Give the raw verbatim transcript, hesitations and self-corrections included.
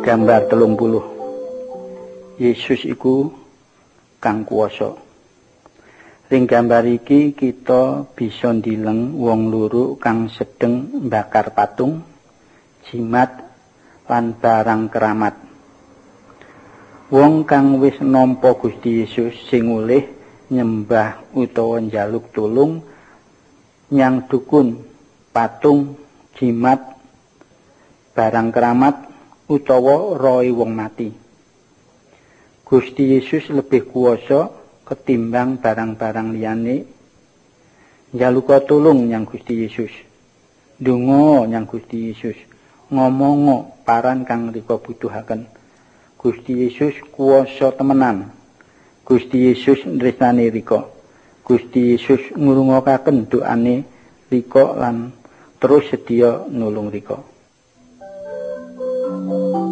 Gambar telung puluh. Yesus iku kang kuwasa. Ring gambar iki kita bisa ndileng wong loro kang sedeng mbakar patung, jimat lan barang keramat. Wong kang wis nampa Gusti Yesus sing oleh nyembah utawa njaluk tulung nyang dukun, patung, jimat, barang keramat utawa rohe wong mati. Gusti Yesus lebih kuwasa ketimbang barang-barang liyane. Njaluka tulung nyang Gusti Yesus. Ndonga nyang Gusti Yesus. Ngomong paran kang rika butuhaken. Gusti Yesus kuwasa temenan. Gusti Yesus nresnani rika. Gusti Yesus ngrungokaken doane rika lan terus sedia nulung rika.